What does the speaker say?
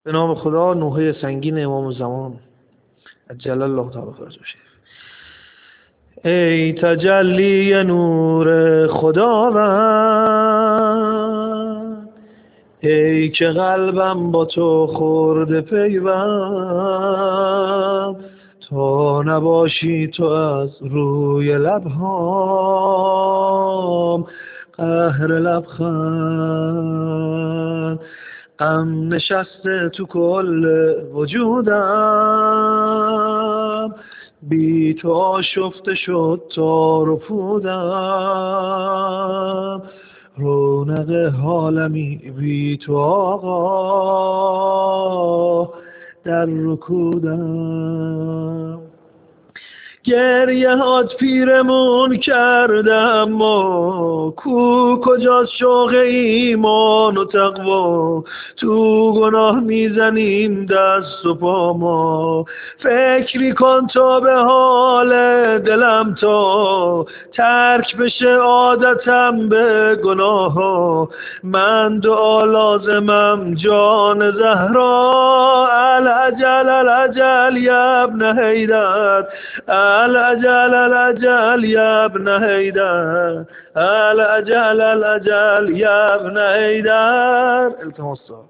به نام خدا. نوحه سنگین امام زمان عجل الله تعالی فرجه شریف. ای تجلی نور خداوند، ای که قلبم با تو خورده پیوند، تا نباشی تو از روی لبهام قهر لبخند. غم نشسته تو کل وجودم، بی تو آشفته شد تار و پودم. رونق حالمی بی تو آقا در رکودم. گریه هات پیرمون کردم و کجاست شوق ایمان و تقوا. تو گناه میزنیم دست و پا ما، فکری کن تا به حال دلم تا ترک بشه عادتم به گناه ها. من دعا لازمم جان زهرا، العجل العجل یا ابن حیدر، العجل العجل یا ابن حیدر، العجل العجل یا ابن حیدر. التماس